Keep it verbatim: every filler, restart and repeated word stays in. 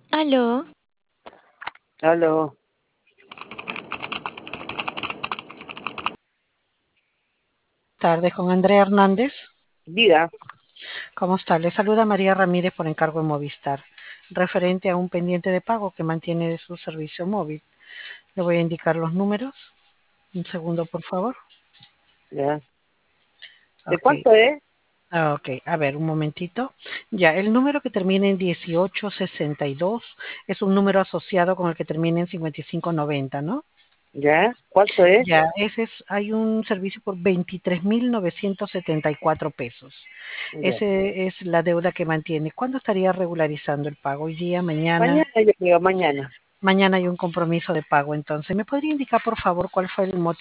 Aló, Aló, Tardes con Andrea Hernández. diga, ¿Cómo está? Le saluda María Ramírez por encargo de Movistar, referente a un pendiente de pago que mantiene de su servicio móvil. Le voy a indicar los números. Un segundo, por favor. ya. ¿De Ok, cuánto es? ah, ok, a ver, un momentito. Ya, el número que termina en dieciocho sesenta y dos es un número asociado con el que termina en cincuenta y cinco noventa, ¿no? ¿Ya? ¿Cuánto es? Ya, ese es, hay un servicio por veintitrés mil novecientos setenta y cuatro pesos. Ya. Ese es la deuda que mantiene. ¿Cuándo estaría regularizando el pago? ¿Hoy día, mañana? Mañana yo creo, mañana. Mañana hay un compromiso de pago, entonces. ¿Me podría indicar, por favor, cuál fue el motivo